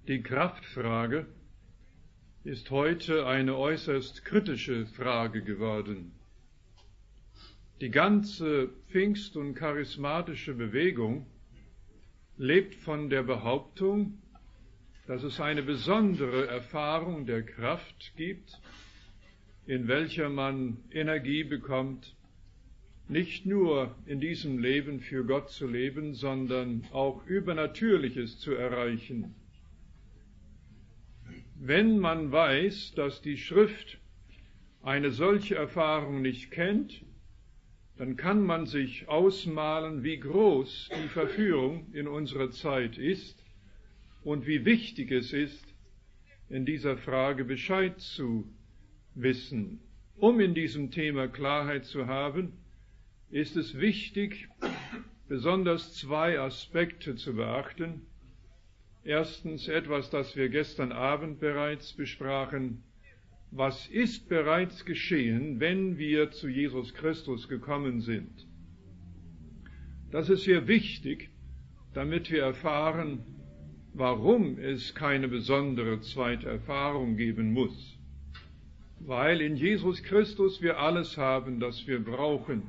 Die Kraftfrage ist heute eine äußerst kritische Frage geworden. Die ganze Pfingst- und charismatische Bewegung lebt von der Behauptung, dass es eine besondere Erfahrung der Kraft gibt, in welcher man Energie bekommt, nicht nur in diesem Leben für Gott zu leben, sondern auch Übernatürliches zu erreichen. Wenn man weiß, dass die Schrift eine solche Erfahrung nicht kennt, dann kann man sich ausmalen, wie groß die Verführung in unserer Zeit ist und wie wichtig es ist, in dieser Frage Bescheid zu wissen. Um in diesem Thema Klarheit zu haben, ist es wichtig, besonders zwei Aspekte zu beachten. Erstens etwas, das wir gestern Abend bereits besprachen. Was ist bereits geschehen, wenn wir zu Jesus Christus gekommen sind? Das ist sehr wichtig, damit wir erfahren, warum es keine besondere zweite Erfahrung geben muss. Weil in Jesus Christus wir alles haben, das wir brauchen.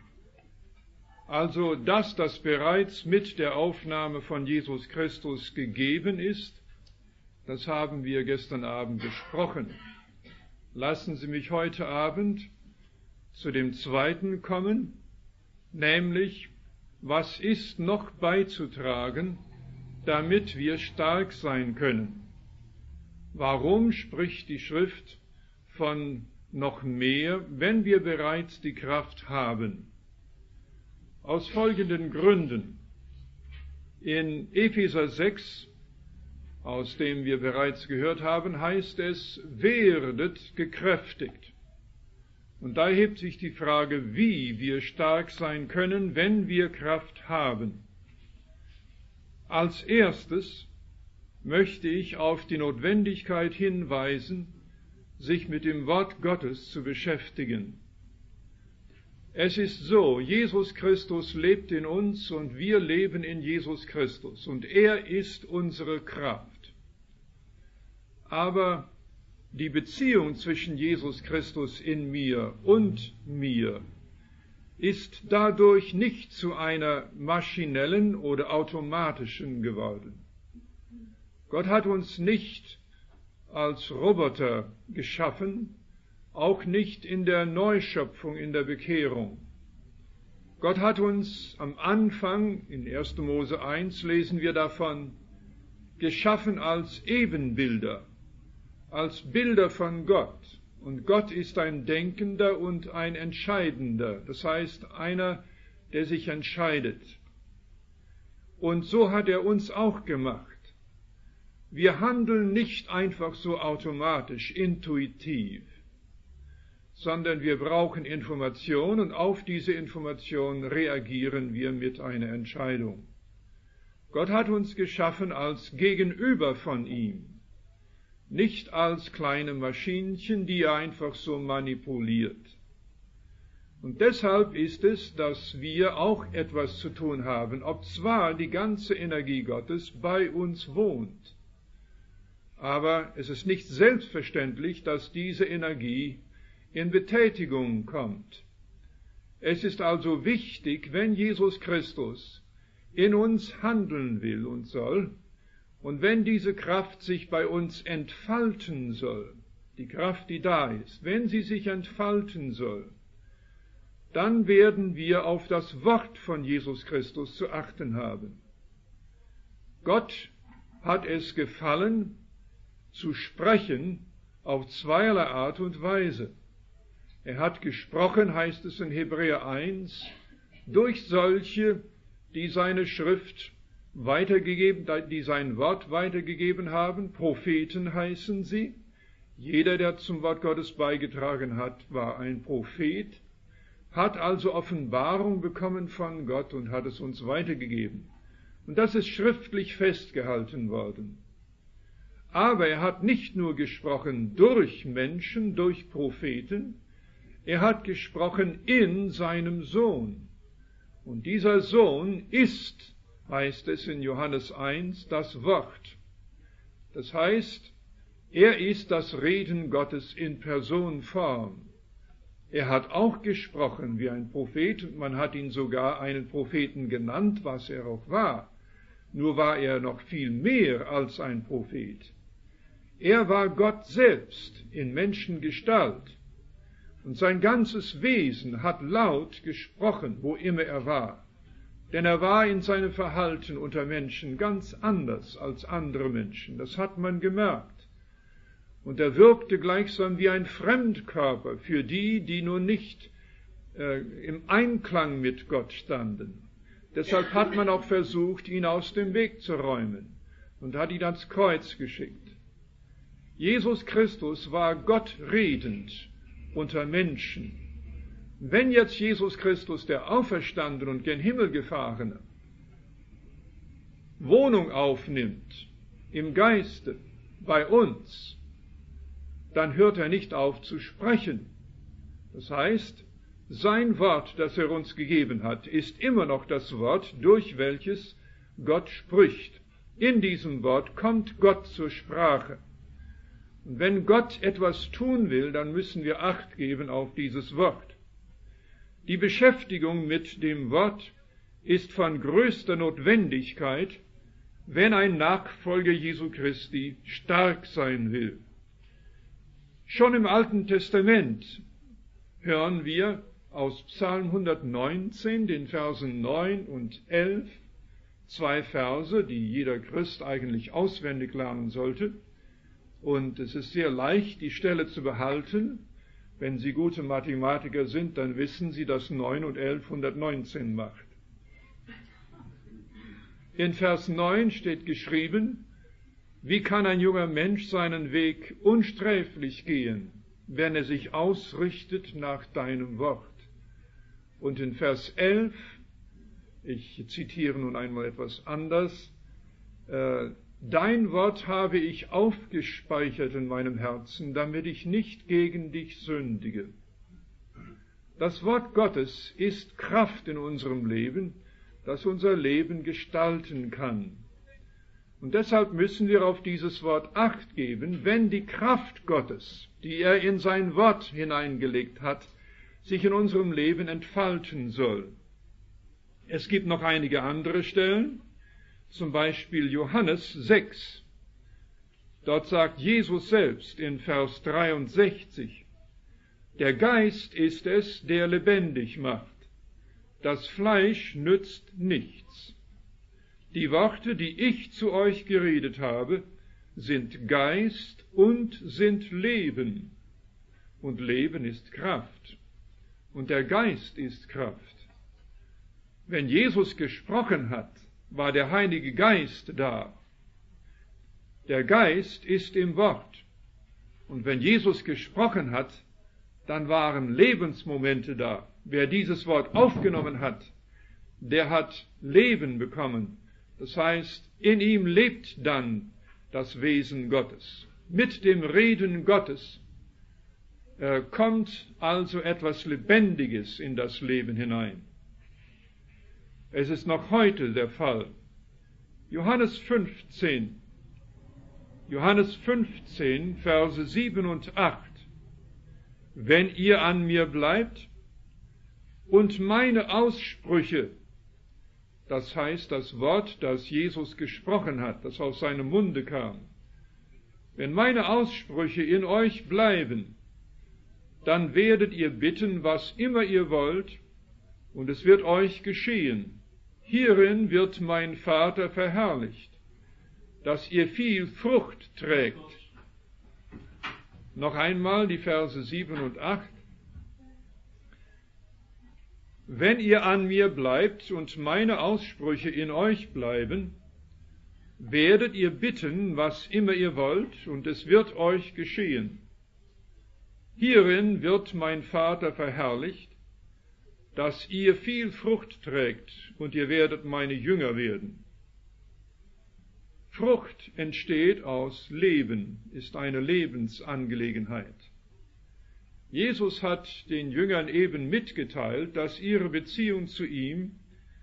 Also das bereits mit der Aufnahme von Jesus Christus gegeben ist, das haben wir gestern Abend besprochen. Lassen Sie mich heute Abend zu dem zweiten kommen, nämlich, was ist noch beizutragen, damit wir stark sein können? Warum spricht die Schrift von noch mehr, wenn wir bereits die Kraft haben? Aus folgenden Gründen. In Epheser 6, aus dem wir bereits gehört haben, heißt es, werdet gekräftigt. Und da hebt sich die Frage, wie wir stark sein können, wenn wir Kraft haben. Als erstes möchte ich auf die Notwendigkeit hinweisen, sich mit dem Wort Gottes zu beschäftigen. Es ist so, Jesus Christus lebt in uns und wir leben in Jesus Christus und er ist unsere Kraft. Aber die Beziehung zwischen Jesus Christus in mir und mir ist dadurch nicht zu einer maschinellen oder automatischen geworden. Gott hat uns nicht als Roboter geschaffen, auch nicht in der Neuschöpfung, in der Bekehrung. Gott hat uns am Anfang, in 1. Mose 1 lesen wir davon, geschaffen als Ebenbilder, als Bilder von Gott. Und Gott ist ein Denkender und ein Entscheidender, das heißt einer, der sich entscheidet. Und so hat er uns auch gemacht. Wir handeln nicht einfach so automatisch, intuitiv, sondern wir brauchen Information und auf diese Information reagieren wir mit einer Entscheidung. Gott hat uns geschaffen als Gegenüber von ihm, nicht als kleine Maschinchen, die er einfach so manipuliert. Und deshalb ist es, dass wir auch etwas zu tun haben, obzwar die ganze Energie Gottes bei uns wohnt. Aber es ist nicht selbstverständlich, dass diese Energie in Betätigung kommt. Es ist also wichtig, wenn Jesus Christus in uns handeln will und soll, und wenn diese Kraft sich bei uns entfalten soll, die Kraft, die da ist, wenn sie sich entfalten soll, dann werden wir auf das Wort von Jesus Christus zu achten haben. Gott hat es gefallen, zu sprechen auf zweierlei Art und Weise. Er hat gesprochen, heißt es in Hebräer 1, durch solche, die seine Schrift weitergegeben, die sein Wort weitergegeben haben. Propheten heißen sie. Jeder, der zum Wort Gottes beigetragen hat, war ein Prophet, hat also Offenbarung bekommen von Gott und hat es uns weitergegeben. Und das ist schriftlich festgehalten worden. Aber er hat nicht nur gesprochen durch Menschen, durch Propheten, er hat gesprochen in seinem Sohn. Und dieser Sohn ist, heißt es in Johannes 1, das Wort. Das heißt, er ist das Reden Gottes in Personenform. Er hat auch gesprochen wie ein Prophet, und man hat ihn sogar einen Propheten genannt, was er auch war. Nur war er noch viel mehr als ein Prophet. Er war Gott selbst in Menschengestalt, und sein ganzes Wesen hat laut gesprochen, wo immer er war. Denn er war in seinem Verhalten unter Menschen ganz anders als andere Menschen. Das hat man gemerkt. Und er wirkte gleichsam wie ein Fremdkörper für die, die nun nicht im Einklang mit Gott standen. Deshalb hat man auch versucht, ihn aus dem Weg zu räumen und hat ihn ans Kreuz geschickt. Jesus Christus war Gott redend unter Menschen. Wenn jetzt Jesus Christus, der Auferstandene und gen Himmel gefahrene, Wohnung aufnimmt im Geiste bei uns, dann hört er nicht auf zu sprechen. Das heißt, sein Wort, das er uns gegeben hat, ist immer noch das Wort, durch welches Gott spricht. In diesem Wort kommt Gott zur Sprache. Und wenn Gott etwas tun will, dann müssen wir Acht geben auf dieses Wort. Die Beschäftigung mit dem Wort ist von größter Notwendigkeit, wenn ein Nachfolger Jesu Christi stark sein will. Schon im Alten Testament hören wir aus Psalm 119, den Versen 9 und 11, 2 Verse, die jeder Christ eigentlich auswendig lernen sollte. Und es ist sehr leicht, die Stelle zu behalten. Wenn Sie gute Mathematiker sind, dann wissen Sie, dass 9 und 11 119 macht. In Vers 9 steht geschrieben: Wie kann ein junger Mensch seinen Weg unsträflich gehen, wenn er sich ausrichtet nach deinem Wort? Und in Vers 11, ich zitiere nun einmal etwas anders, Dein Wort habe ich aufgespeichert in meinem Herzen, damit ich nicht gegen dich sündige. Das Wort Gottes ist Kraft in unserem Leben, das unser Leben gestalten kann. Und deshalb müssen wir auf dieses Wort Acht geben, wenn die Kraft Gottes, die er in sein Wort hineingelegt hat, sich in unserem Leben entfalten soll. Es gibt noch einige andere Stellen, zum Beispiel Johannes 6. Dort sagt Jesus selbst in Vers 63, der Geist ist es, der lebendig macht. Das Fleisch nützt nichts. Die Worte, die ich zu euch geredet habe, sind Geist und sind Leben. Und Leben ist Kraft. Und der Geist ist Kraft. Wenn Jesus gesprochen hat, war der Heilige Geist da. Der Geist ist im Wort. Und wenn Jesus gesprochen hat, dann waren Lebensmomente da. Wer dieses Wort aufgenommen hat, der hat Leben bekommen. Das heißt, in ihm lebt dann das Wesen Gottes. Mit dem Reden Gottes kommt also etwas Lebendiges in das Leben hinein. Es ist noch heute der Fall. Johannes 15, Verse 7 und 8. Wenn ihr an mir bleibt und meine Aussprüche, das heißt das Wort, das Jesus gesprochen hat, das aus seinem Munde kam, wenn meine Aussprüche in euch bleiben, dann werdet ihr bitten, was immer ihr wollt, und es wird euch geschehen. Hierin wird mein Vater verherrlicht, dass ihr viel Frucht trägt. Noch einmal die Verse 7 und 8. Wenn ihr an mir bleibt und meine Aussprüche in euch bleiben, werdet ihr bitten, was immer ihr wollt, und es wird euch geschehen. Hierin wird mein Vater verherrlicht, dass ihr viel Frucht trägt, und ihr werdet meine Jünger werden. Frucht entsteht aus Leben, ist eine Lebensangelegenheit. Jesus hat den Jüngern eben mitgeteilt, dass ihre Beziehung zu ihm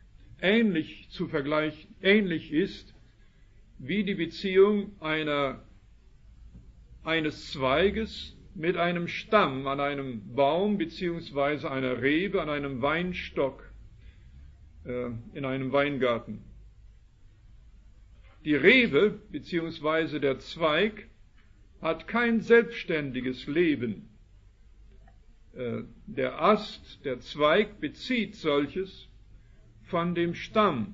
ähnlich ist wie die Beziehung einer eines Zweiges mit einem Stamm an einem Baum beziehungsweise einer Rebe an einem Weinstock in einem Weingarten. Die Rebe beziehungsweise der Zweig hat kein selbstständiges Leben. Der Ast, der Zweig bezieht solches von dem Stamm.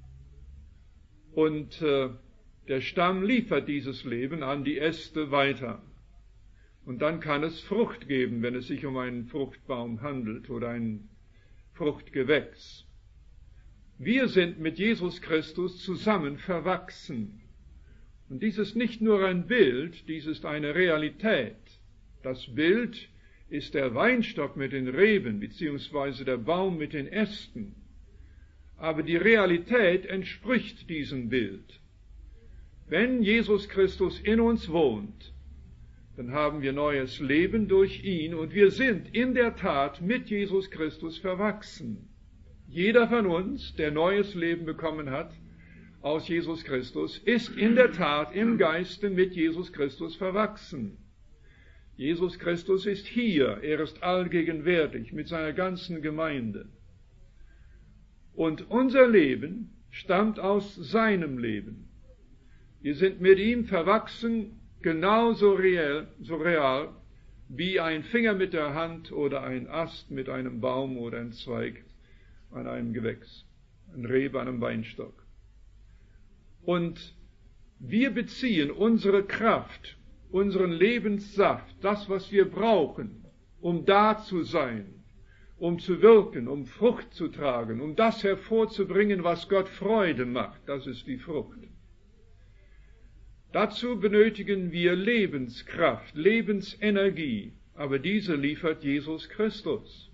Und der Stamm liefert dieses Leben an die Äste weiter. Und dann kann es Frucht geben, wenn es sich um einen Fruchtbaum handelt oder ein Fruchtgewächs. Wir sind mit Jesus Christus zusammen verwachsen. Und dies ist nicht nur ein Bild, dies ist eine Realität. Das Bild ist der Weinstock mit den Reben, beziehungsweise der Baum mit den Ästen. Aber die Realität entspricht diesem Bild. Wenn Jesus Christus in uns wohnt, dann haben wir neues Leben durch ihn und wir sind in der Tat mit Jesus Christus verwachsen. Jeder von uns, der neues Leben bekommen hat aus Jesus Christus, ist in der Tat im Geiste mit Jesus Christus verwachsen. Jesus Christus ist hier, er ist allgegenwärtig mit seiner ganzen Gemeinde. Und unser Leben stammt aus seinem Leben. Wir sind mit ihm verwachsen, genauso real wie ein Finger mit der Hand oder ein Ast mit einem Baum oder ein Zweig an einem Gewächs, ein Rebe an einem Weinstock. Und wir beziehen unsere Kraft, unseren Lebenssaft, das, was wir brauchen, um da zu sein, um zu wirken, um Frucht zu tragen, um das hervorzubringen, was Gott Freude macht, das ist die Frucht. Dazu benötigen wir Lebenskraft, Lebensenergie, aber diese liefert Jesus Christus.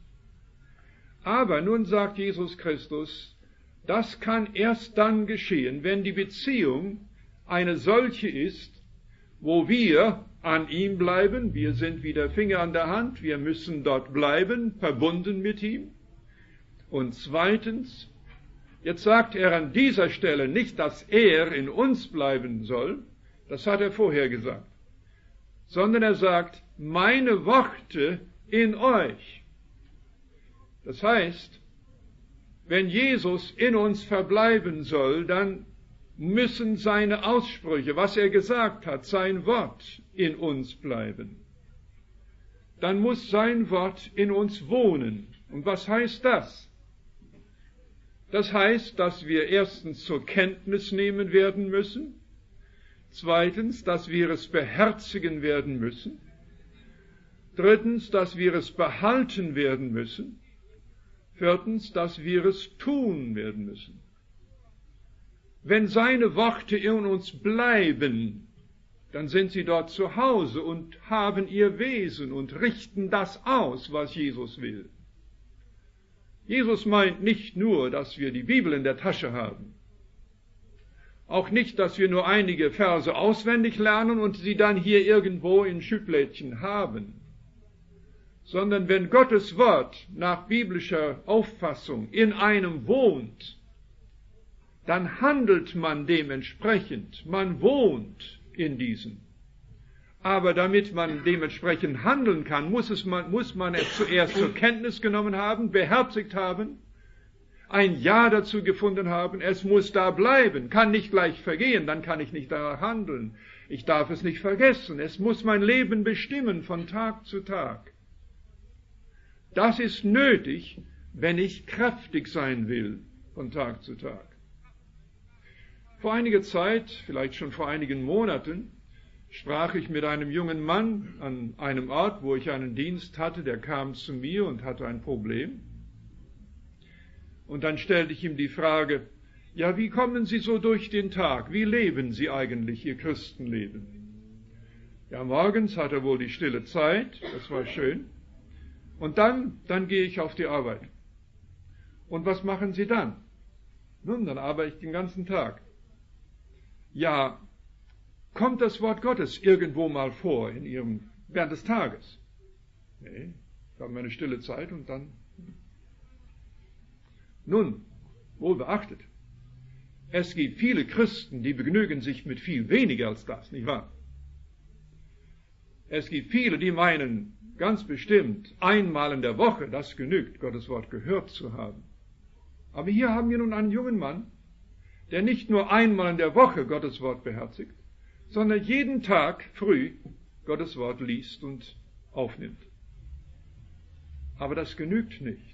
Aber nun sagt Jesus Christus, das kann erst dann geschehen, wenn die Beziehung eine solche ist, wo wir an ihm bleiben, wir sind wie der Finger an der Hand, wir müssen dort bleiben, verbunden mit ihm. Und zweitens, jetzt sagt er an dieser Stelle nicht, dass er in uns bleiben soll, das hat er vorher gesagt, sondern er sagt, meine Worte in euch. Das heißt, wenn Jesus in uns verbleiben soll, dann müssen seine Aussprüche, was er gesagt hat, sein Wort in uns bleiben. Dann muss sein Wort in uns wohnen. Und was heißt das? Das heißt, dass wir erstens zur Kenntnis nehmen werden müssen, zweitens, dass wir es beherzigen werden müssen, drittens, dass wir es behalten werden müssen, viertens, dass wir es tun werden müssen. Wenn seine Worte in uns bleiben, dann sind sie dort zu Hause und haben ihr Wesen und richten das aus, was Jesus will. Jesus meint nicht nur, dass wir die Bibel in der Tasche haben, auch nicht, dass wir nur einige Verse auswendig lernen und sie dann hier irgendwo in Schublädchen haben, sondern wenn Gottes Wort nach biblischer Auffassung in einem wohnt, dann handelt man dementsprechend, man wohnt in diesem. Aber damit man dementsprechend handeln kann, muss man es zuerst zur Kenntnis genommen haben, beherzigt haben, ein Ja dazu gefunden haben, es muss da bleiben, kann nicht gleich vergehen, dann kann ich nicht danach handeln. Ich darf es nicht vergessen, es muss mein Leben bestimmen von Tag zu Tag. Das ist nötig, wenn ich kräftig sein will von Tag zu Tag. Vor einiger Zeit, vielleicht schon vor einigen Monaten, sprach ich mit einem jungen Mann an einem Ort, wo ich einen Dienst hatte, der kam zu mir und hatte ein Problem. Und dann stellte ich ihm die Frage, ja, wie kommen Sie so durch den Tag? Wie leben Sie eigentlich Ihr Christenleben? Ja, morgens hat er wohl die stille Zeit, das war schön. Und dann gehe ich auf die Arbeit. Und was machen Sie dann? Nun, dann arbeite ich den ganzen Tag. Ja, kommt das Wort Gottes irgendwo mal vor während des Tages? Nee, ich habe meine stille Zeit und dann. Nun, wohl beachtet, es gibt viele Christen, die begnügen sich mit viel weniger als das, nicht wahr? Es gibt viele, die meinen, ganz bestimmt, einmal in der Woche, das genügt, Gottes Wort gehört zu haben. Aber hier haben wir nun einen jungen Mann, der nicht nur einmal in der Woche Gottes Wort beherzigt, sondern jeden Tag früh Gottes Wort liest und aufnimmt. Aber das genügt nicht.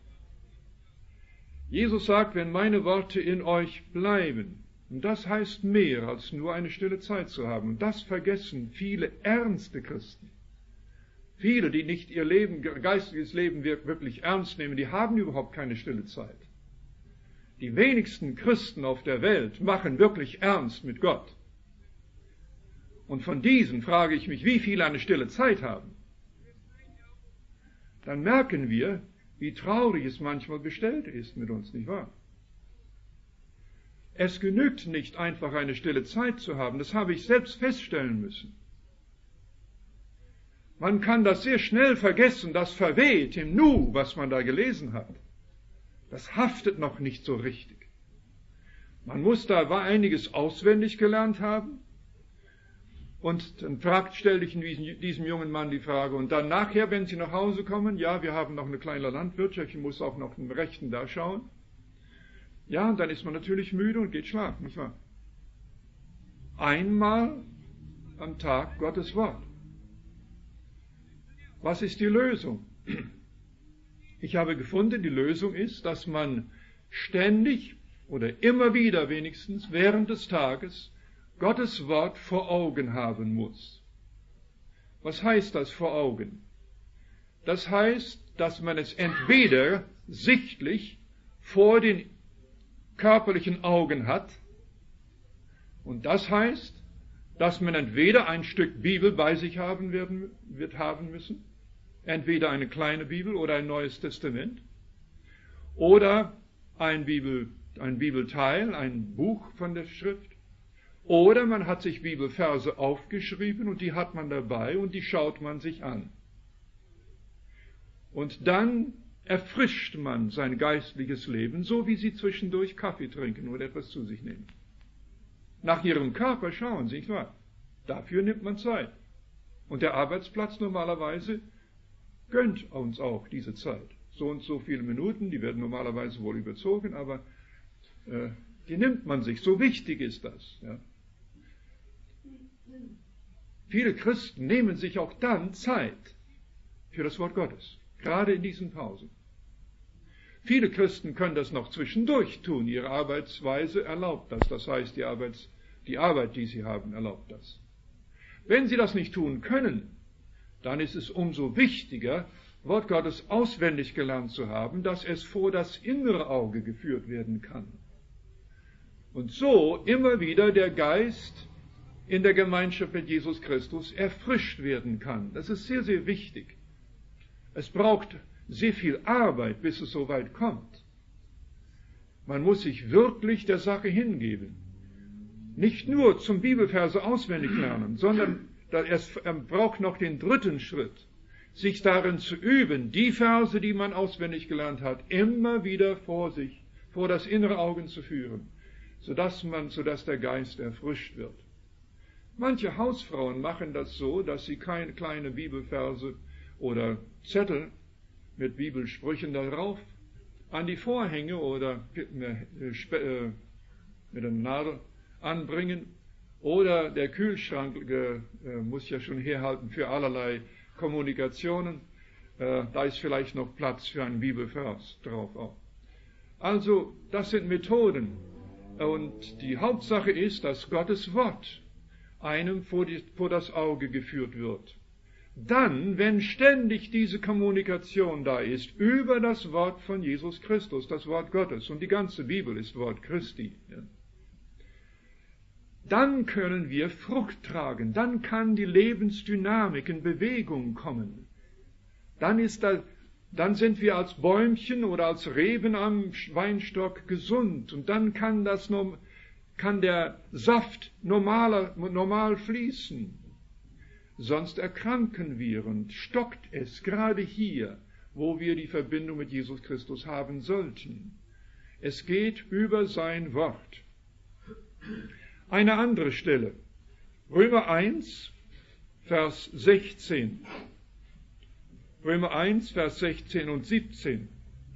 Jesus sagt, wenn meine Worte in euch bleiben, und das heißt mehr als nur eine stille Zeit zu haben, und das vergessen viele ernste Christen. Viele, die nicht ihr geistiges Leben wirklich ernst nehmen, die haben überhaupt keine stille Zeit. Die wenigsten Christen auf der Welt machen wirklich ernst mit Gott. Und von diesen frage ich mich, wie viele eine stille Zeit haben. Dann merken wir, wie traurig es manchmal bestellt ist mit uns, nicht wahr? Es genügt nicht einfach eine stille Zeit zu haben, das habe ich selbst feststellen müssen. Man kann das sehr schnell vergessen, das verweht im Nu, was man da gelesen hat. Das haftet noch nicht so richtig. Man muss da einiges auswendig gelernt haben. Und dann stellte ich diesem jungen Mann die Frage, und dann nachher, wenn Sie nach Hause kommen, ja, wir haben noch eine kleine Landwirtschaft, ich muss auch noch im Rechten da schauen. Ja, und dann ist man natürlich müde und geht schlafen, nicht wahr? Einmal am Tag Gottes Wort. Was ist die Lösung? Ich habe gefunden, die Lösung ist, dass man ständig oder immer wieder wenigstens während des Tages Gottes Wort vor Augen haben muss. Was heißt das vor Augen? Das heißt, dass man es entweder sichtlich vor den körperlichen Augen hat, und das heißt, dass man entweder ein Stück Bibel bei sich haben müssen, entweder eine kleine Bibel oder ein Neues Testament, oder ein Bibelteil, ein Buch von der Schrift, oder man hat sich Bibelverse aufgeschrieben und die hat man dabei und die schaut man sich an. Und dann erfrischt man sein geistliches Leben, so wie Sie zwischendurch Kaffee trinken oder etwas zu sich nehmen. Nach Ihrem Körper schauen Sie, nicht wahr? Dafür nimmt man Zeit. Und der Arbeitsplatz normalerweise gönnt uns auch diese Zeit. So und so viele Minuten, die werden normalerweise wohl überzogen, aber die nimmt man sich. So wichtig ist das. Ja. Viele Christen nehmen sich auch dann Zeit für das Wort Gottes, gerade in diesen Pausen. Viele Christen können das noch zwischendurch tun. Ihre Arbeitsweise erlaubt das. Das heißt, die Arbeit, die sie haben, erlaubt das. Wenn sie das nicht tun können, dann ist es umso wichtiger, Wort Gottes auswendig gelernt zu haben, dass es vor das innere Auge geführt werden kann. Und so immer wieder der Geist in der Gemeinschaft mit Jesus Christus erfrischt werden kann. Das ist sehr, sehr wichtig. Es braucht sehr viel Arbeit, bis es so weit kommt. Man muss sich wirklich der Sache hingeben. Nicht nur zum Bibelverse auswendig lernen, sondern es braucht noch den dritten Schritt, sich darin zu üben, die Verse, die man auswendig gelernt hat, immer wieder vor sich, vor das innere Auge zu führen, sodass der Geist erfrischt wird. Manche Hausfrauen machen das so, dass sie keine kleine Bibelverse oder Zettel mit Bibelsprüchen darauf an die Vorhänge oder mit einer Nadel anbringen, oder der Kühlschrank muss ja schon herhalten für allerlei Kommunikationen. Da ist vielleicht noch Platz für einen Bibelvers drauf auch. Also, das sind Methoden. Und die Hauptsache ist, dass Gottes Wort einem vor das Auge geführt wird. Dann, wenn ständig diese Kommunikation da ist über das Wort von Jesus Christus, das Wort Gottes, und die ganze Bibel ist Wort Christi, ja, dann können wir Frucht tragen, dann kann die Lebensdynamik in Bewegung kommen. Dann sind wir als Bäumchen oder als Reben am Weinstock gesund, und dann kann der Saft normal fließen. Sonst erkranken wir und stockt es, gerade hier, wo wir die Verbindung mit Jesus Christus haben sollten. Es geht über sein Wort. Eine andere Stelle, Römer 1, Vers 16. Römer 1, Vers 16 und 17.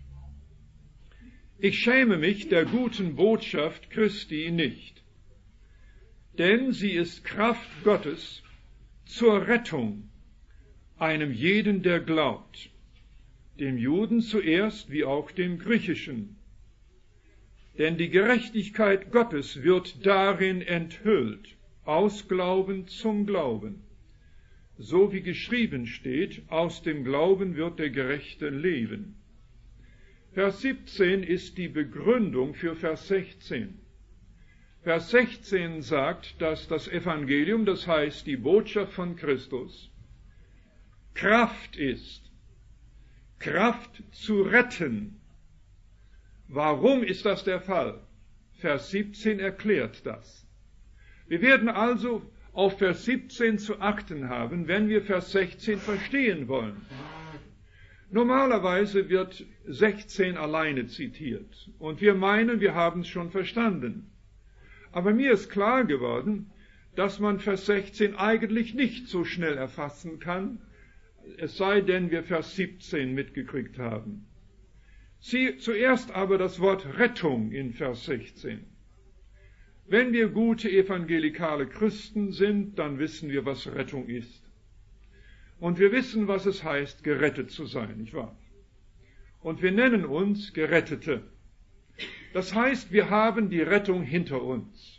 Ich schäme mich der guten Botschaft Christi nicht, denn sie ist Kraft Gottes zur Rettung einem jeden, der glaubt, dem Juden zuerst wie auch dem Griechischen. Denn die Gerechtigkeit Gottes wird darin enthüllt, aus Glauben zum Glauben. So wie geschrieben steht, aus dem Glauben wird der Gerechte leben. Vers 17 ist die Begründung für Vers 16. Vers 16 sagt, dass das Evangelium, das heißt die Botschaft von Christus, Kraft ist, Kraft zu retten. Warum ist das der Fall? Vers 17 erklärt das. Wir werden also auf Vers 17 zu achten haben, wenn wir Vers 16 verstehen wollen. Normalerweise wird 16 alleine zitiert und wir meinen, wir haben es schon verstanden. Aber mir ist klar geworden, dass man Vers 16 eigentlich nicht so schnell erfassen kann, es sei denn, wir Vers 17 mitgekriegt haben. Zuerst aber das Wort Rettung in Vers 16. Wenn wir gute evangelikale Christen sind, dann wissen wir, was Rettung ist. Und wir wissen, was es heißt, gerettet zu sein, nicht wahr? Und wir nennen uns Gerettete. Das heißt, wir haben die Rettung hinter uns.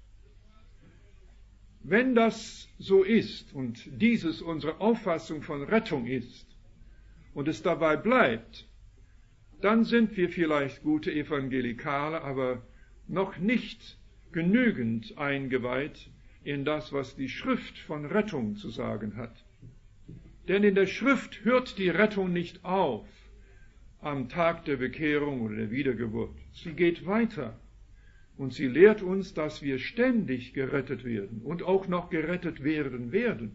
Wenn das so ist und dieses unsere Auffassung von Rettung ist und es dabei bleibt, dann sind wir vielleicht gute Evangelikale, aber noch nicht genügend eingeweiht in das, was die Schrift von Rettung zu sagen hat. Denn in der Schrift hört die Rettung nicht auf am Tag der Bekehrung oder der Wiedergeburt. Sie geht weiter und sie lehrt uns, dass wir ständig gerettet werden und auch noch gerettet werden.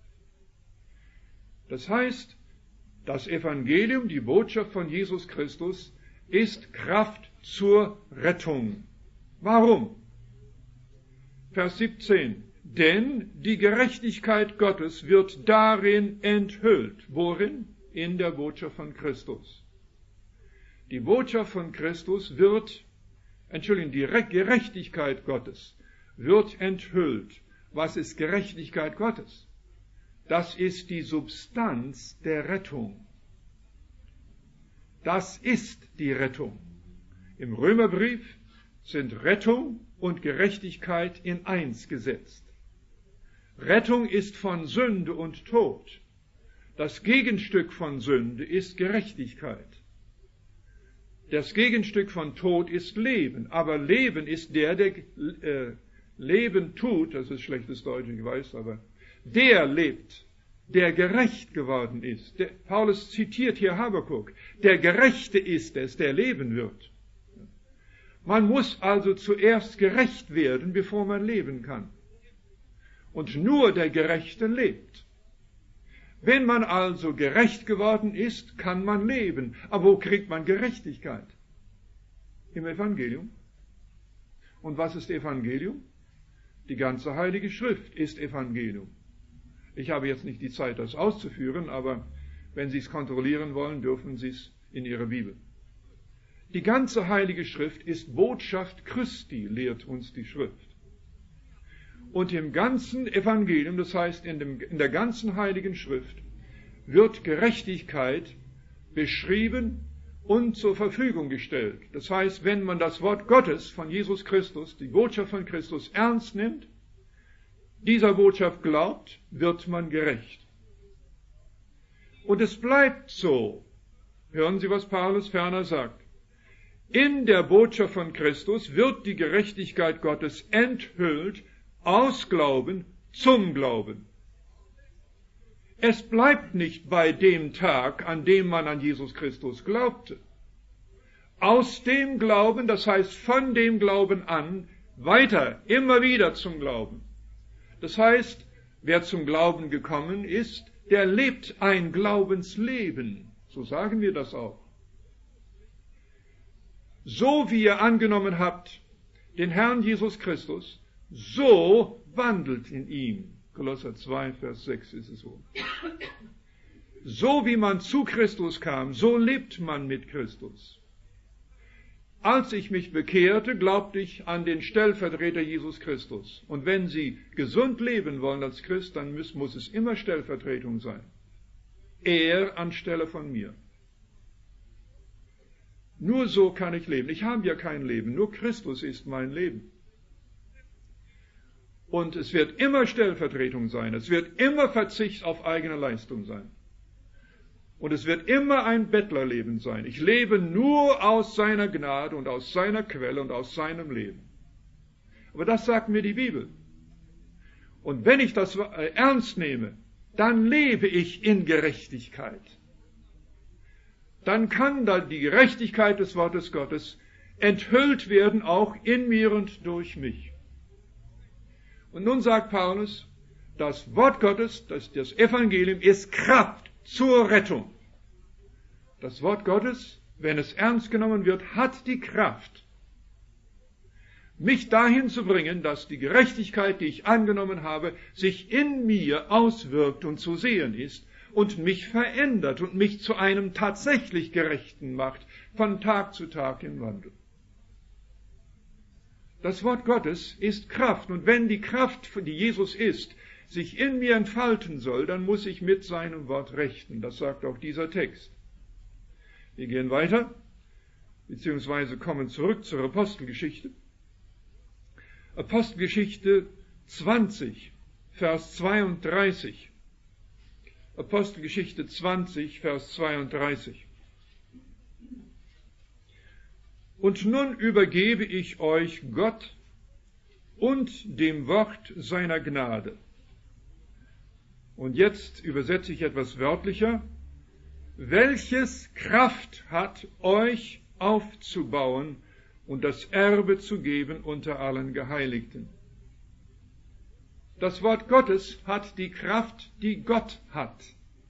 Das heißt, das Evangelium, die Botschaft von Jesus Christus, ist Kraft zur Rettung. Warum? Vers 17. Denn die Gerechtigkeit Gottes wird darin enthüllt. Worin? In der Botschaft von Christus. Die Botschaft von Christus die Gerechtigkeit Gottes wird enthüllt. Was ist Gerechtigkeit Gottes? Das ist die Substanz der Rettung. Das ist die Rettung. Im Römerbrief sind Rettung und Gerechtigkeit in eins gesetzt. Rettung ist von Sünde und Tod. Das Gegenstück von Sünde ist Gerechtigkeit. Das Gegenstück von Tod ist Leben. Aber Leben ist der Leben tut, das ist schlechtes Deutsch, ich weiß, aber der lebt, der gerecht geworden ist. Paulus zitiert hier Habakuk. Der Gerechte ist es, der leben wird. Man muss also zuerst gerecht werden, bevor man leben kann. Und nur der Gerechte lebt. Wenn man also gerecht geworden ist, kann man leben. Aber wo kriegt man Gerechtigkeit? Im Evangelium. Und was ist Evangelium? Die ganze Heilige Schrift ist Evangelium. Ich habe jetzt nicht die Zeit, das auszuführen, aber wenn Sie es kontrollieren wollen, dürfen Sie es in Ihrer Bibel. Die ganze Heilige Schrift ist Botschaft Christi, lehrt uns die Schrift. Und im ganzen Evangelium, das heißt in der ganzen Heiligen Schrift, wird Gerechtigkeit beschrieben und zur Verfügung gestellt. Das heißt, wenn man das Wort Gottes von Jesus Christus, die Botschaft von Christus ernst nimmt, dieser Botschaft glaubt, wird man gerecht. Und es bleibt so. Hören Sie, was Paulus ferner sagt. In der Botschaft von Christus wird die Gerechtigkeit Gottes enthüllt aus Glauben zum Glauben. Es bleibt nicht bei dem Tag, an dem man an Jesus Christus glaubte. Aus dem Glauben, das heißt von dem Glauben an, weiter, immer wieder zum Glauben. Das heißt, wer zum Glauben gekommen ist, der lebt ein Glaubensleben. So sagen wir das auch. So wie ihr angenommen habt, den Herrn Jesus Christus, so wandelt in ihm. Kolosser 2, Vers 6 ist es so. So wie man zu Christus kam, so lebt man mit Christus. Als ich mich bekehrte, glaubte ich an den Stellvertreter Jesus Christus. Und wenn Sie gesund leben wollen als Christ, dann muss es immer Stellvertretung sein. Er anstelle von mir. Nur so kann ich leben. Ich habe ja kein Leben, nur Christus ist mein Leben. Und es wird immer Stellvertretung sein. Es wird immer Verzicht auf eigene Leistung sein. Und es wird immer ein Bettlerleben sein. Ich lebe nur aus seiner Gnade und aus seiner Quelle und aus seinem Leben. Aber das sagt mir die Bibel. Und wenn ich das ernst nehme, dann lebe ich in Gerechtigkeit. Dann kann da die Gerechtigkeit des Wortes Gottes enthüllt werden, auch in mir und durch mich. Und nun sagt Paulus, das Wort Gottes, das Evangelium, ist Kraft zur Rettung. Das Wort Gottes, wenn es ernst genommen wird, hat die Kraft, mich dahin zu bringen, dass die Gerechtigkeit, die ich angenommen habe, sich in mir auswirkt und zu sehen ist und mich verändert und mich zu einem tatsächlich Gerechten macht, von Tag zu Tag im Wandel. Das Wort Gottes ist Kraft, und wenn die Kraft, die Jesus ist, sich in mir entfalten soll, dann muss ich mit seinem Wort rechten. Das sagt auch dieser Text. Wir gehen weiter, beziehungsweise kommen zurück zur Apostelgeschichte. Apostelgeschichte 20, Vers 32. Apostelgeschichte 20, Vers 32. Und nun übergebe ich euch Gott und dem Wort seiner Gnade. Und jetzt übersetze ich etwas wörtlicher. Welches Kraft hat, euch aufzubauen und das Erbe zu geben unter allen Geheiligten? Das Wort Gottes hat die Kraft, die Gott hat.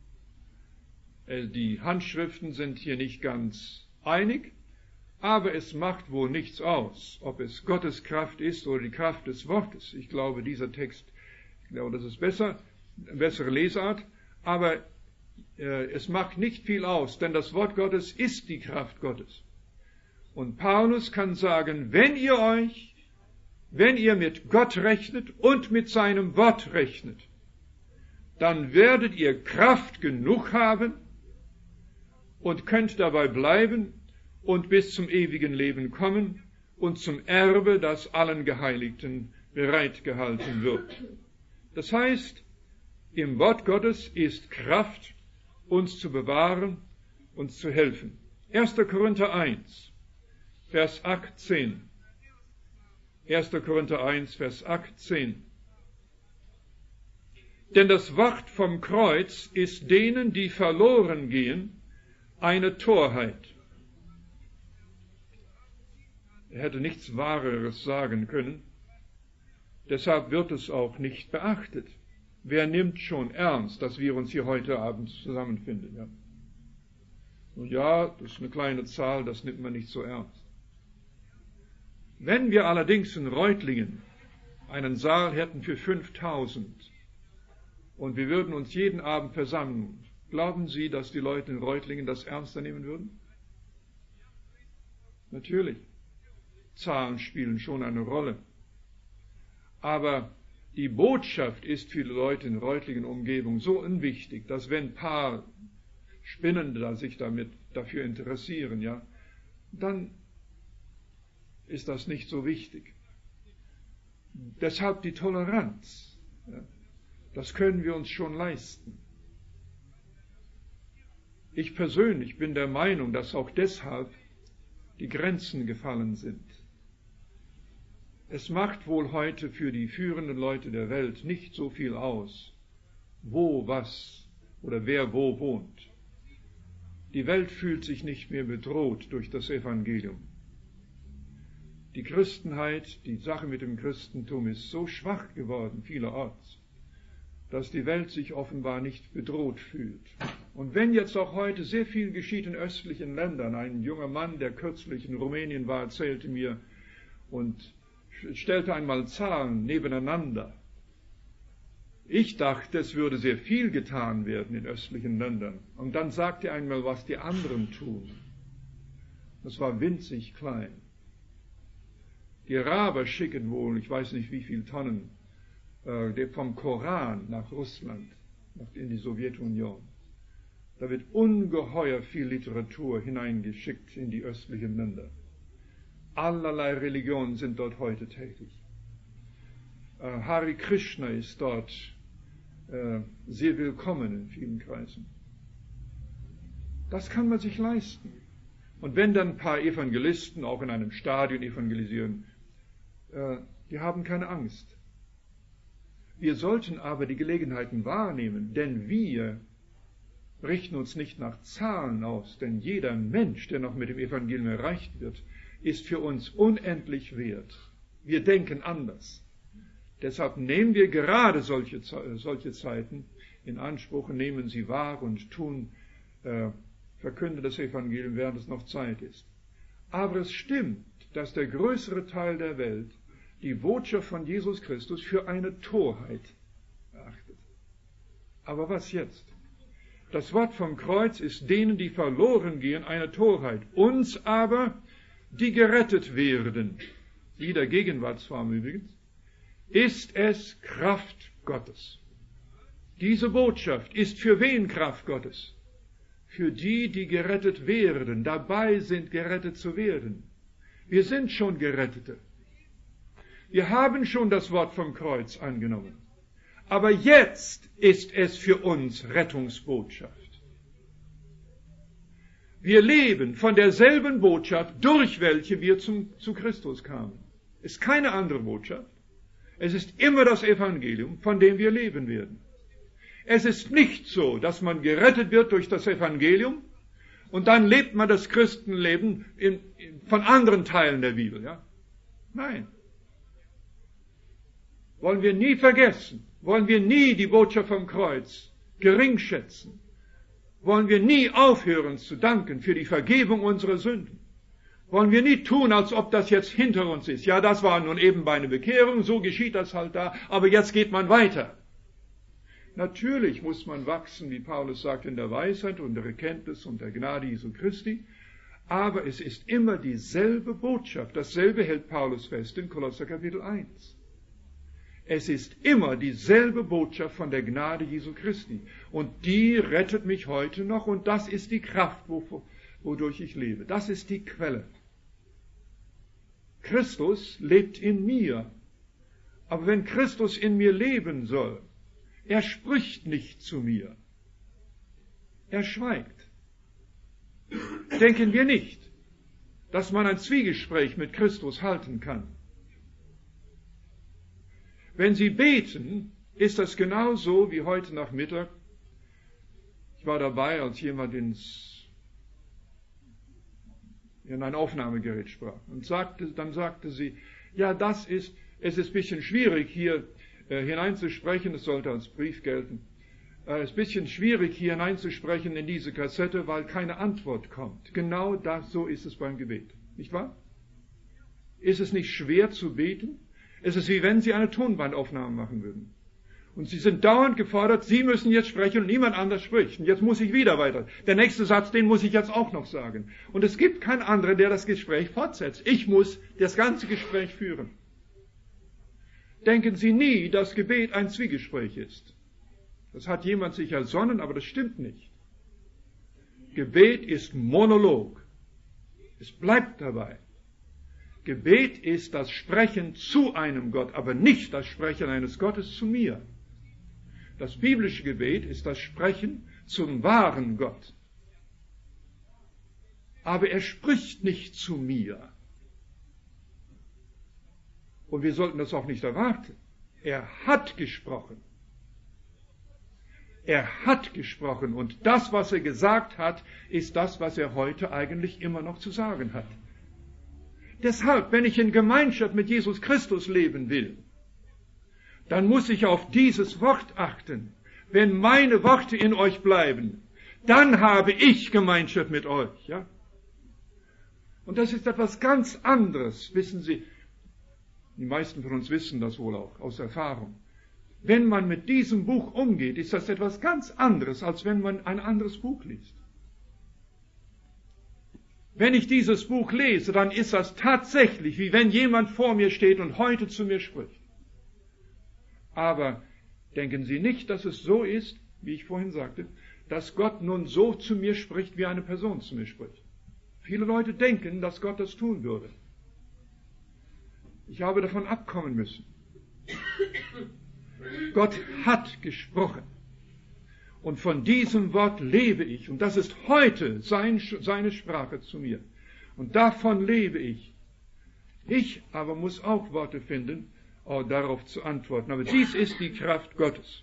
Die Handschriften sind hier nicht ganz einig, aber es macht wohl nichts aus, ob es Gottes Kraft ist oder die Kraft des Wortes. Ich glaube, dieser Text, das ist besser, eine bessere Lesart, aber es macht nicht viel aus, denn das Wort Gottes ist die Kraft Gottes. Und Paulus kann sagen, wenn ihr mit Gott rechnet und mit seinem Wort rechnet, dann werdet ihr Kraft genug haben und könnt dabei bleiben und bis zum ewigen Leben kommen und zum Erbe, das allen Geheiligten bereitgehalten wird. Das heißt, im Wort Gottes ist Kraft, uns zu bewahren, uns zu helfen. 1. Korinther 1, Vers 18. 1. Korinther 1, Vers 18. Denn das Wort vom Kreuz ist denen, die verloren gehen, eine Torheit. Er hätte nichts Wahreres sagen können. Deshalb wird es auch nicht beachtet. Wer nimmt schon ernst, dass wir uns hier heute Abend zusammenfinden? Ja? Nun ja, das ist eine kleine Zahl, das nimmt man nicht so ernst. Wenn wir allerdings in Reutlingen einen Saal hätten für 5000 und wir würden uns jeden Abend versammeln, glauben Sie, dass die Leute in Reutlingen das ernster nehmen würden? Natürlich. Zahlen spielen schon eine Rolle. Aber die Botschaft ist für die Leute in Reutlingen Umgebung so unwichtig, dass wenn ein paar Spinnende sich dafür interessieren, ja, dann ist das nicht so wichtig. Deshalb die Toleranz. Ja, das können wir uns schon leisten. Ich persönlich bin der Meinung, dass auch deshalb die Grenzen gefallen sind. Es macht wohl heute für die führenden Leute der Welt nicht so viel aus, wo was oder wer wo wohnt. Die Welt fühlt sich nicht mehr bedroht durch das Evangelium. Die Christenheit, die Sache mit dem Christentum ist so schwach geworden vielerorts, dass die Welt sich offenbar nicht bedroht fühlt. Und wenn jetzt auch heute sehr viel geschieht in östlichen Ländern, ein junger Mann, der kürzlich in Rumänien war, erzählte mir und stellte einmal Zahlen nebeneinander. Ich dachte, es würde sehr viel getan werden in östlichen Ländern. Und dann sagte er einmal, was die anderen tun. Das war winzig klein. Die Araber schicken wohl, ich weiß nicht wie viele Tonnen, vom Koran nach Russland, in die Sowjetunion. Da wird ungeheuer viel Literatur hineingeschickt in die östlichen Länder. Allerlei Religionen sind dort heute tätig. Hare Krishna ist dort sehr willkommen in vielen Kreisen. Das kann man sich leisten. Und wenn dann ein paar Evangelisten auch in einem Stadion evangelisieren, die haben keine Angst. Wir sollten aber die Gelegenheiten wahrnehmen, denn wir richten uns nicht nach Zahlen aus, denn jeder Mensch, der noch mit dem Evangelium erreicht wird, ist für uns unendlich wert. Wir denken anders. Deshalb nehmen wir gerade solche Zeiten in Anspruch, nehmen sie wahr und verkünden das Evangelium, während es noch Zeit ist. Aber es stimmt, dass der größere Teil der Welt die Botschaft von Jesus Christus für eine Torheit erachtet. Aber was jetzt? Das Wort vom Kreuz ist denen, die verloren gehen, eine Torheit. Uns aber, die gerettet werden, wieder Gegenwartsform übrigens, ist es Kraft Gottes. Diese Botschaft ist für wen Kraft Gottes? Für die, die gerettet werden, dabei sind, gerettet zu werden. Wir sind schon Gerettete. Wir haben schon das Wort vom Kreuz angenommen. Aber jetzt ist es für uns Rettungsbotschaft. Wir leben von derselben Botschaft, durch welche wir zu Christus kamen. Es ist keine andere Botschaft. Es ist immer das Evangelium, von dem wir leben werden. Es ist nicht so, dass man gerettet wird durch das Evangelium und dann lebt man das Christenleben von anderen Teilen der Bibel. Ja? Nein. Wollen wir nie vergessen, wollen wir nie die Botschaft vom Kreuz geringschätzen, wollen wir nie aufhören zu danken für die Vergebung unserer Sünden. Wollen wir nie tun, als ob das jetzt hinter uns ist. Ja, das war nun eben bei einer Bekehrung, so geschieht das halt da, aber jetzt geht man weiter. Natürlich muss man wachsen, wie Paulus sagt, in der Weisheit und der Erkenntnis und der Gnade Jesu Christi, aber es ist immer dieselbe Botschaft. Dasselbe hält Paulus fest in Kolosser Kapitel 1. Es ist immer dieselbe Botschaft von der Gnade Jesu Christi. Und die rettet mich heute noch und das ist die Kraft, wodurch ich lebe. Das ist die Quelle. Christus lebt in mir. Aber wenn Christus in mir leben soll, er spricht nicht zu mir. Er schweigt. Denken wir nicht, dass man ein Zwiegespräch mit Christus halten kann. Wenn Sie beten, ist das genauso wie heute Nachmittag. Ich war dabei, als jemand in ein Aufnahmegerät sprach. Und dann sagte sie, ja, es ist ein bisschen schwierig, hier hineinzusprechen, es sollte als Brief gelten. Es ist ein bisschen schwierig, hier hineinzusprechen in diese Kassette, weil keine Antwort kommt. Genau das, so ist es beim Gebet. Nicht wahr? Ist es nicht schwer zu beten? Es ist wie wenn Sie eine Tonbandaufnahme machen würden. Und Sie sind dauernd gefordert, Sie müssen jetzt sprechen und niemand anders spricht. Und jetzt muss ich wieder weiter. Der nächste Satz, den muss ich jetzt auch noch sagen. Und es gibt keinen anderen, der das Gespräch fortsetzt. Ich muss das ganze Gespräch führen. Denken Sie nie, dass Gebet ein Zwiegespräch ist. Das hat jemand sich ersonnen, aber das stimmt nicht. Gebet ist Monolog. Es bleibt dabei. Gebet ist das Sprechen zu einem Gott, aber nicht das Sprechen eines Gottes zu mir. Das biblische Gebet ist das Sprechen zum wahren Gott. Aber er spricht nicht zu mir. Und wir sollten das auch nicht erwarten. Er hat gesprochen. Er hat gesprochen und das, was er gesagt hat, ist das, was er heute eigentlich immer noch zu sagen hat. Deshalb, wenn ich in Gemeinschaft mit Jesus Christus leben will, dann muss ich auf dieses Wort achten. Wenn meine Worte in euch bleiben, dann habe ich Gemeinschaft mit euch. Ja? Und das ist etwas ganz anderes, wissen Sie. Die meisten von uns wissen das wohl auch aus Erfahrung. Wenn man mit diesem Buch umgeht, ist das etwas ganz anderes, als wenn man ein anderes Buch liest. Wenn ich dieses Buch lese, dann ist das tatsächlich, wie wenn jemand vor mir steht und heute zu mir spricht. Aber denken Sie nicht, dass es so ist, wie ich vorhin sagte, dass Gott nun so zu mir spricht, wie eine Person zu mir spricht. Viele Leute denken, dass Gott das tun würde. Ich habe davon abkommen müssen. Gott hat gesprochen. Und von diesem Wort lebe ich. Und das ist heute seine Sprache zu mir. Und davon lebe ich. Ich aber muss auch Worte finden, darauf zu antworten. Aber dies ist die Kraft Gottes.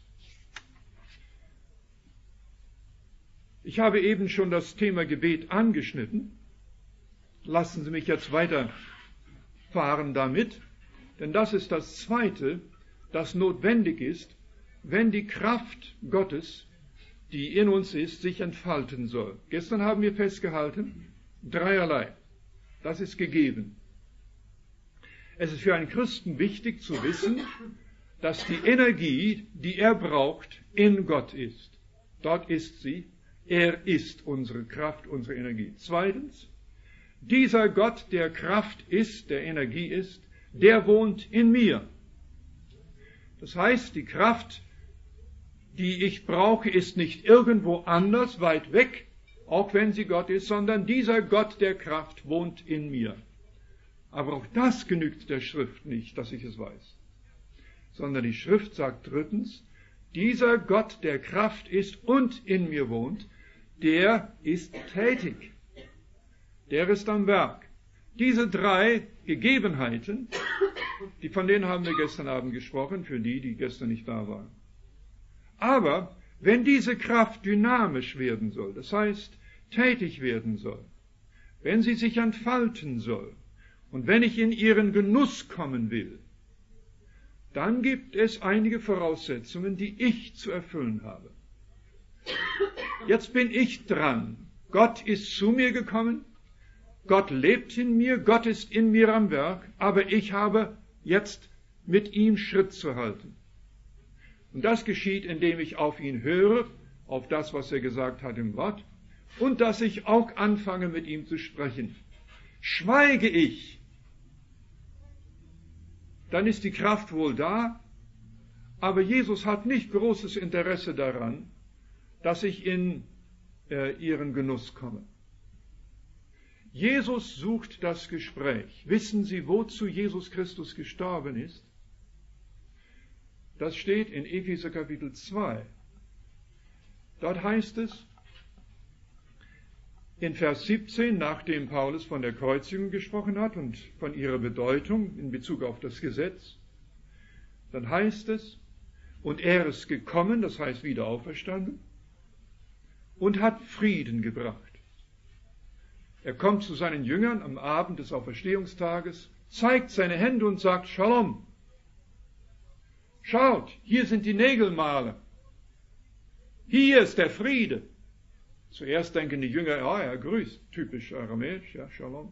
Ich habe eben schon das Thema Gebet angeschnitten. Lassen Sie mich jetzt weiterfahren damit. Denn das ist das Zweite, das notwendig ist, wenn die Kraft Gottes, die in uns ist, sich entfalten soll. Gestern haben wir festgehalten, dreierlei. Das ist gegeben. Es ist für einen Christen wichtig zu wissen, dass die Energie, die er braucht, in Gott ist. Dort ist sie. Er ist unsere Kraft, unsere Energie. Zweitens, dieser Gott, der Kraft ist, der Energie ist, der wohnt in mir. Das heißt, die Kraft, die ich brauche, ist nicht irgendwo anders, weit weg, auch wenn sie Gott ist, sondern dieser Gott der Kraft wohnt in mir. Aber auch das genügt der Schrift nicht, dass ich es weiß. Sondern die Schrift sagt drittens, dieser Gott der Kraft ist und in mir wohnt, der ist tätig. Der ist am Werk. Diese drei Gegebenheiten, von denen haben wir gestern Abend gesprochen, für die gestern nicht da waren. Aber wenn diese Kraft dynamisch werden soll, das heißt tätig werden soll, wenn sie sich entfalten soll und wenn ich in ihren Genuss kommen will, dann gibt es einige Voraussetzungen, die ich zu erfüllen habe. Jetzt bin ich dran. Gott ist zu mir gekommen, Gott lebt in mir, Gott ist in mir am Werk, aber ich habe jetzt mit ihm Schritt zu halten. Und das geschieht, indem ich auf ihn höre, auf das, was er gesagt hat im Wort, und dass ich auch anfange, mit ihm zu sprechen. Schweige ich, dann ist die Kraft wohl da, aber Jesus hat nicht großes Interesse daran, dass ich in ihren Genuss komme. Jesus sucht das Gespräch. Wissen Sie, wozu Jesus Christus gestorben ist? Das steht in Epheser Kapitel 2. Dort heißt es, in Vers 17, nachdem Paulus von der Kreuzigung gesprochen hat und von ihrer Bedeutung in Bezug auf das Gesetz, dann heißt es, und er ist gekommen, das heißt wieder auferstanden, und hat Frieden gebracht. Er kommt zu seinen Jüngern am Abend des Auferstehungstages, zeigt seine Hände und sagt, Shalom. Schaut, hier sind die Nägelmale. Hier ist der Friede. Zuerst denken die Jünger, ja, er grüßt, typisch aramäisch, ja, Shalom.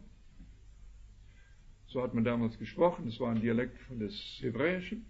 So hat man damals gesprochen, es war ein Dialekt des Hebräischen.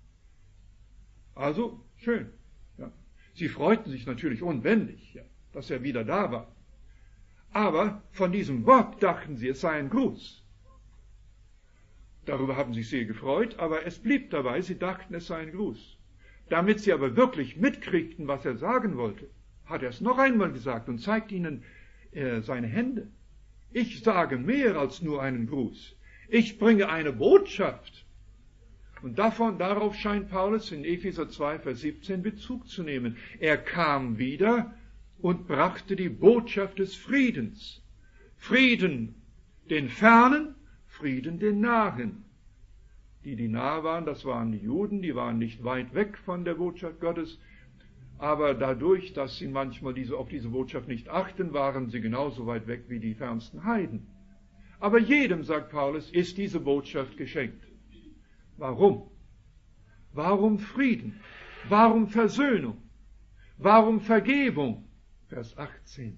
Also, schön. Ja. Sie freuten sich natürlich unbändig, ja, dass er wieder da war. Aber von diesem Wort dachten sie, es sei ein Gruß. Darüber haben sie sich sehr gefreut, aber es blieb dabei, sie dachten, es sei ein Gruß. Damit sie aber wirklich mitkriegten, was er sagen wollte, hat er es noch einmal gesagt und zeigt ihnen seine Hände. Ich sage mehr als nur einen Gruß. Ich bringe eine Botschaft. Und darauf scheint Paulus in Epheser 2, Vers 17 Bezug zu nehmen. Er kam wieder und brachte die Botschaft des Friedens. Frieden den Fernen, Frieden den Nahen. Die nah waren, das waren die Juden, die waren nicht weit weg von der Botschaft Gottes, aber dadurch, dass sie manchmal auf diese Botschaft nicht achten, waren sie genauso weit weg wie die fernsten Heiden. Aber jedem, sagt Paulus, ist diese Botschaft geschenkt. Warum? Warum Frieden? Warum Versöhnung? Warum Vergebung? Vers 18.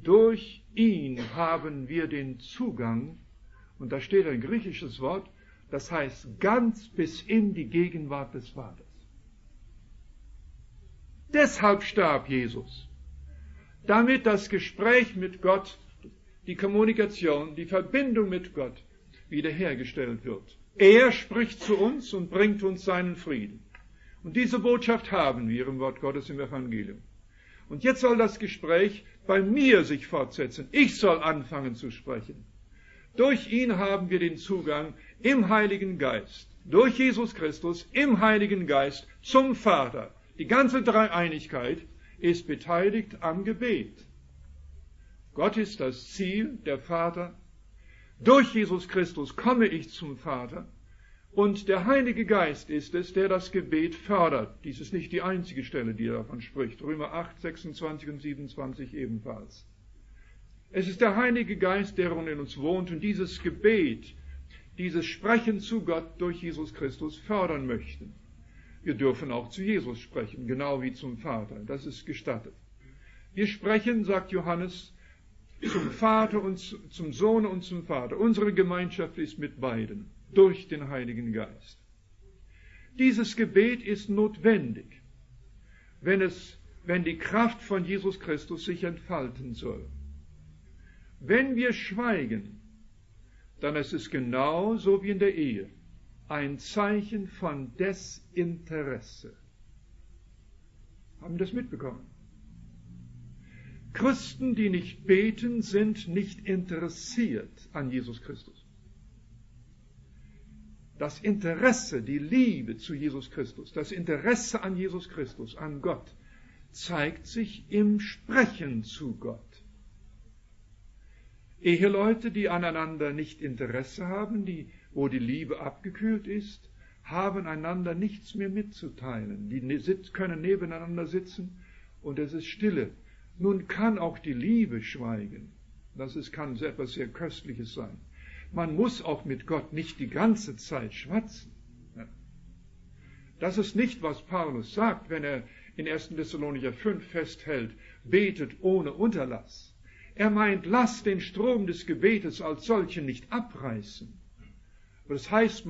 Durch ihn haben wir den Zugang, und da steht ein griechisches Wort, Das heißt, ganz bis in die Gegenwart des Vaters. Deshalb starb Jesus, damit das Gespräch mit Gott, die Kommunikation, die Verbindung mit Gott wiederhergestellt wird. Er spricht zu uns und bringt uns seinen Frieden. Und diese Botschaft haben wir im Wort Gottes im Evangelium. Und jetzt soll das Gespräch bei mir sich fortsetzen. Ich soll anfangen zu sprechen. Durch ihn haben wir den Zugang im Heiligen Geist, durch Jesus Christus im Heiligen Geist zum Vater. Die ganze Dreieinigkeit ist beteiligt am Gebet. Gott ist das Ziel, der Vater. Durch Jesus Christus komme ich zum Vater. Und der Heilige Geist ist es, der das Gebet fördert. Dies ist nicht die einzige Stelle, die davon spricht. Römer 8, 26 und 27 ebenfalls. Es ist der Heilige Geist, der in uns wohnt und dieses Gebet, dieses Sprechen zu Gott durch Jesus Christus fördern möchte. Wir dürfen auch zu Jesus sprechen, genau wie zum Vater. Das ist gestattet. Wir sprechen, sagt Johannes, zum Vater und zum Sohn und zum Vater. Unsere Gemeinschaft ist mit beiden, durch den Heiligen Geist. Dieses Gebet ist notwendig, wenn die Kraft von Jesus Christus sich entfalten soll. Wenn wir schweigen, dann ist es genauso wie in der Ehe ein Zeichen von Desinteresse. Haben das mitbekommen? Christen, die nicht beten, sind nicht interessiert an Jesus Christus. Das Interesse, die Liebe zu Jesus Christus, das Interesse an Jesus Christus, an Gott, zeigt sich im Sprechen zu Gott. Eheleute, die aneinander nicht Interesse haben, wo die Liebe abgekühlt ist, haben einander nichts mehr mitzuteilen. Die können nebeneinander sitzen und es ist Stille. Nun kann auch die Liebe schweigen. Kann etwas sehr Köstliches sein. Man muss auch mit Gott nicht die ganze Zeit schwatzen. Das ist nicht, was Paulus sagt, wenn er in 1. Thessalonicher 5 festhält, betet ohne Unterlass. Er meint, lasst den Strom des Gebetes als solchen nicht abreißen. Aber das heißt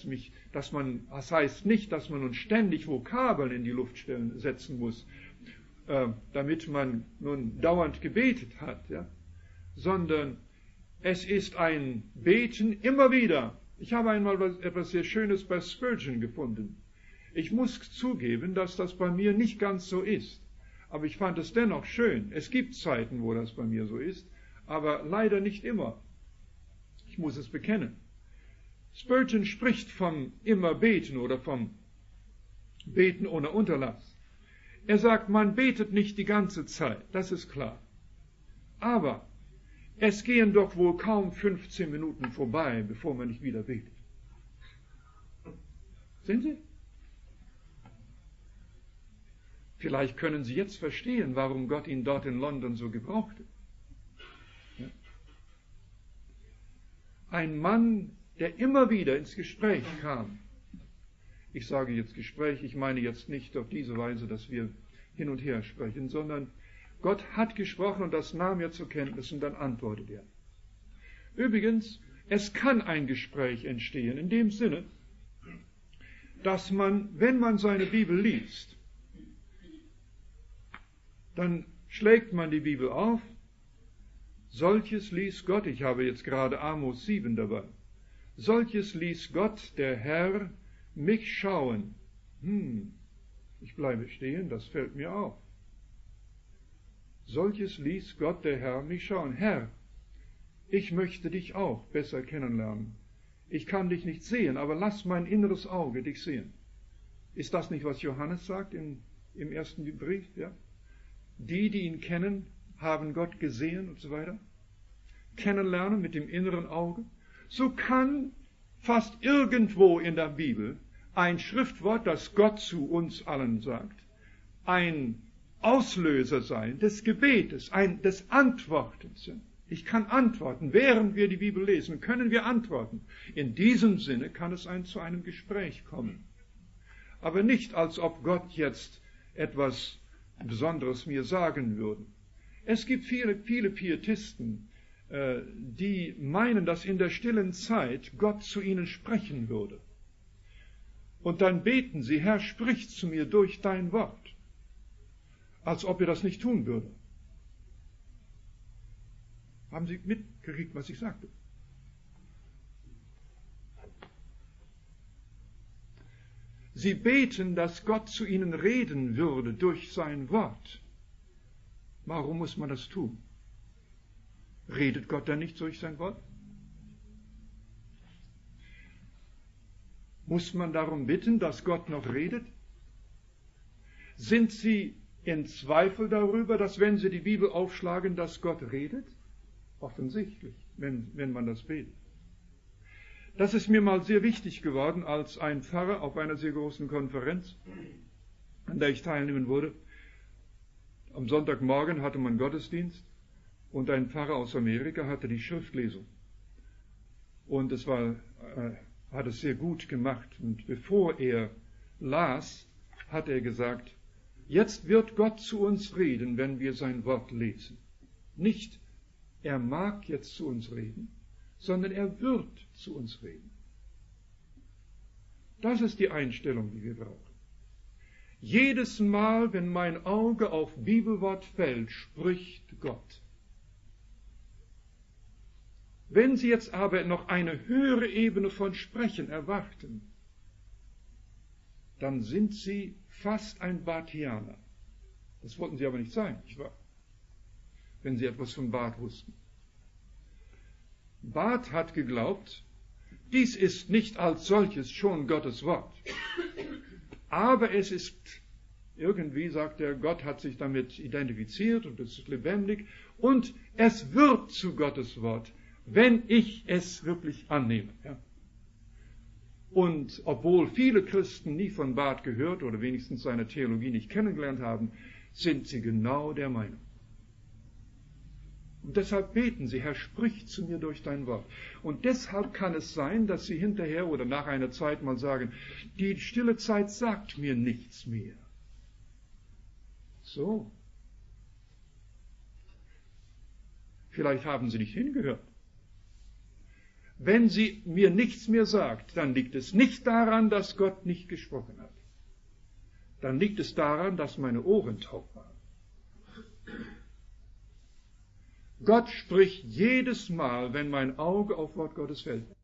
nicht, dass man nun ständig Vokabeln in die Luft setzen muss, damit man nun dauernd gebetet hat, ja? Sondern es ist ein Beten immer wieder. Ich habe einmal etwas sehr Schönes bei Spurgeon gefunden. Ich muss zugeben, dass das bei mir nicht ganz so ist. Aber ich fand es dennoch schön. Es gibt Zeiten, wo das bei mir so ist, aber leider nicht immer. Ich muss es bekennen. Spurgeon spricht vom immer Beten oder vom Beten ohne Unterlass. Er sagt, man betet nicht die ganze Zeit, das ist klar. Aber es gehen doch wohl kaum 15 Minuten vorbei, bevor man nicht wieder betet. Sehen Sie? Vielleicht können Sie jetzt verstehen, warum Gott ihn dort in London so gebrauchte. Ja? Ein Mann, der immer wieder ins Gespräch kam. Ich sage jetzt Gespräch, ich meine jetzt nicht auf diese Weise, dass wir hin und her sprechen, sondern Gott hat gesprochen und das nahm er zur Kenntnis und dann antwortet er. Übrigens, es kann ein Gespräch entstehen, in dem Sinne, dass man, wenn man seine Bibel liest, dann schlägt man die Bibel auf, solches ließ Gott, ich habe jetzt gerade Amos 7 dabei, solches ließ Gott, der Herr, mich schauen. Ich bleibe stehen, das fällt mir auf. Solches ließ Gott, der Herr, mich schauen. Herr, ich möchte dich auch besser kennenlernen. Ich kann dich nicht sehen, aber lass mein inneres Auge dich sehen. Ist das nicht, was Johannes sagt im ersten Brief? Ja? Die ihn kennen, haben Gott gesehen und so weiter. Kennenlernen mit dem inneren Auge. So kann fast irgendwo in der Bibel ein Schriftwort, das Gott zu uns allen sagt, ein Auslöser sein des Gebetes, des Antwortens. Ich kann antworten. Während wir die Bibel lesen, können wir antworten. In diesem Sinne kann es zu einem Gespräch kommen. Aber nicht, als ob Gott jetzt etwas Besonderes mir sagen würde. Es gibt viele Pietisten, die meinen, dass in der stillen Zeit Gott zu ihnen sprechen würde. Und dann beten sie, Herr, sprich zu mir durch dein Wort, als ob er das nicht tun würde. Haben Sie mitgekriegt, was ich sagte? Sie beten, dass Gott zu ihnen reden würde durch sein Wort. Warum muss man das tun? Redet Gott dann nicht durch sein Wort? Muss man darum bitten, dass Gott noch redet? Sind Sie in Zweifel darüber, dass wenn Sie die Bibel aufschlagen, dass Gott redet? Offensichtlich, wenn man das betet. Das ist mir mal sehr wichtig geworden, als ein Pfarrer auf einer sehr großen Konferenz, an der ich teilnehmen wurde. Am Sonntagmorgen hatte man Gottesdienst und ein Pfarrer aus Amerika hatte die Schriftlesung. Und hat es sehr gut gemacht. Und bevor er las, hat er gesagt, jetzt wird Gott zu uns reden, wenn wir sein Wort lesen. Nicht, er mag jetzt zu uns reden, sondern er wird zu uns reden. Das ist die Einstellung, die wir brauchen. Jedes Mal, wenn mein Auge auf Bibelwort fällt, spricht Gott. Wenn Sie jetzt aber noch eine höhere Ebene von Sprechen erwarten, dann sind Sie fast ein Barthianer. Das wollten Sie aber nicht sein, nicht wahr? Wenn Sie etwas von Barth wussten. Barth hat geglaubt, dies ist nicht als solches schon Gottes Wort. Aber es ist irgendwie, sagt er, Gott hat sich damit identifiziert und es ist lebendig und es wird zu Gottes Wort, wenn ich es wirklich annehme. Ja. Und obwohl viele Christen nie von Barth gehört oder wenigstens seine Theologie nicht kennengelernt haben, sind sie genau der Meinung. Und deshalb beten sie, Herr, sprich zu mir durch dein Wort. Und deshalb kann es sein, dass sie hinterher oder nach einer Zeit mal sagen, die stille Zeit sagt mir nichts mehr. So. Vielleicht haben sie nicht hingehört. Wenn sie mir nichts mehr sagt, dann liegt es nicht daran, dass Gott nicht gesprochen hat. Dann liegt es daran, dass meine Ohren taub waren. Gott spricht jedes Mal, wenn mein Auge auf Wort Gottes fällt.